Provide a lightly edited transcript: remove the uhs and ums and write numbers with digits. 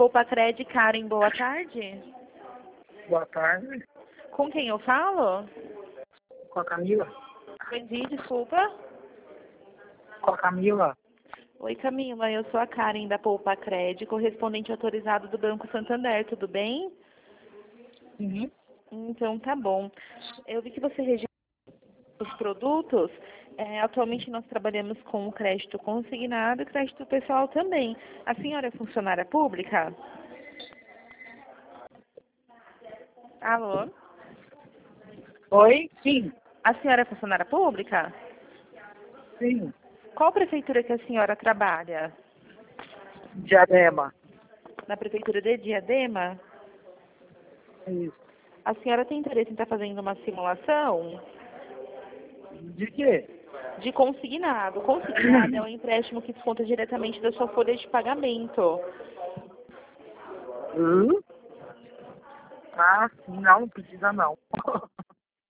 Poupacred, Karen, boa tarde. Boa tarde. Com quem eu falo? Com a Camila. Entendi, desculpa. Com a Camila. Oi, Camila, eu sou a Karen da Poupacred, correspondente autorizado do Banco Santander, tudo bem? Uhum. Então tá bom. Eu vi que você registrou os produtos. Atualmente nós trabalhamos com crédito consignado e crédito pessoal também. A senhora é funcionária pública? Alô? Oi? Sim. A senhora é funcionária pública? Sim. Qual prefeitura que a senhora trabalha? Diadema. Na prefeitura de Diadema? Isso. A senhora tem interesse em estar fazendo uma simulação? De quê? De consignado. Consignado é um empréstimo que desconta diretamente da sua folha de pagamento. Ah, sim, não precisa não.